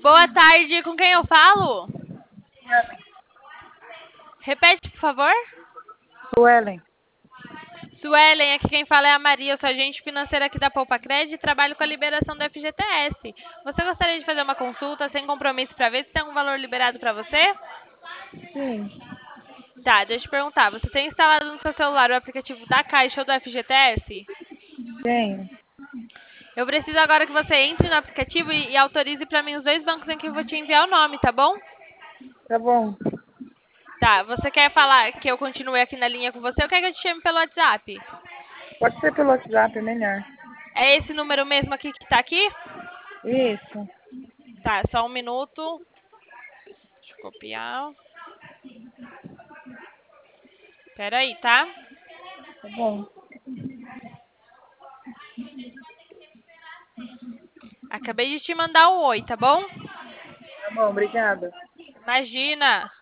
Boa tarde, com quem eu falo? Repete, por favor. Suelen. Suelen, aqui quem fala é a Maria, eu sou agente financeira aqui da Poupa Cred e trabalho com a liberação do FGTS. Você gostaria de fazer uma consulta sem compromisso para ver se tem algum valor liberado para você? Sim, Tá, deixa eu te perguntar, você tem instalado no seu celular o aplicativo da Caixa ou do FGTS? tenho. Eu preciso agora que você entre no aplicativo e autorize para mim os dois bancos em que eu vou te enviar o nome, tá bom? Tá bom. Tá, você quer falar que eu continue aqui na linha com você ou quer que eu te chame pelo WhatsApp? Pode ser pelo WhatsApp, é melhor. É esse número mesmo aqui que tá aqui? Isso. Tá, só um minuto. Deixa eu copiar. Pera aí, tá? Tá bom. Acabei de te mandar um oi, tá bom? Tá bom, obrigada. Imagina.